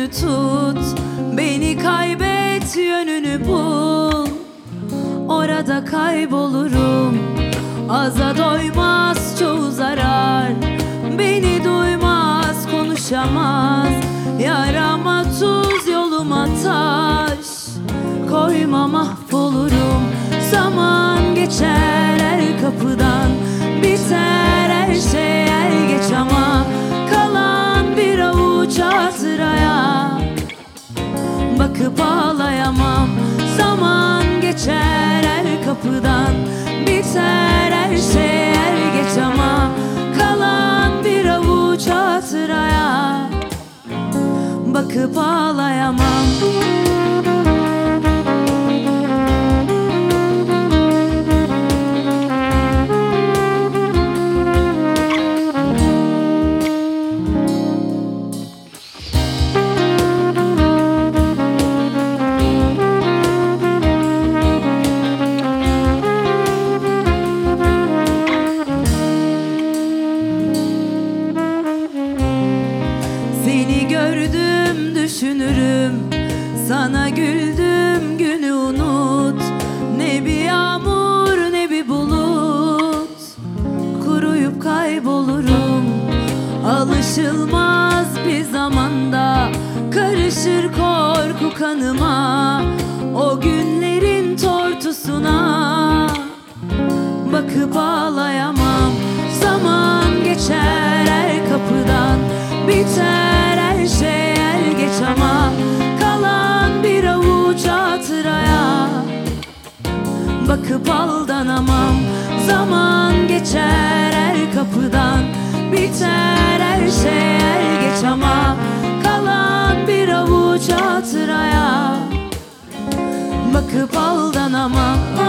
sözünü tut, beni kaybet, yönünü bul, orada kaybolurum. Aza doymaz çoğu zarar, beni duymaz, konuşamaz. Yarama tuz, yoluma taş koyma, mahvolurum. Zaman geçer her kapıdan, biter her şey er geç, ama kalan bir avuç hatıraya bakıp ağlayamam. Zaman geçer her kapıdan, biter her şey er geç, ama kalan bir avuç hatıraya bakıp ağlayamam. Seni gördüm düşünürüm, sana güldüm günü unut. Ne bir yağmur ne bir bulut, kuruyup kaybolurum. Alışılmaz bir zamanda karışır korku kanıma, o günlerin tortusuna bakıp ağlayamam. Zaman geçer her kapıdan, biter her şey er geç, ama kalan bir avuç hatıraya bakıp aldanamam. Zaman geçer her kapıdan, biter her şey er geç, ama kalan bir avuç hatıraya bakıp aldanamam.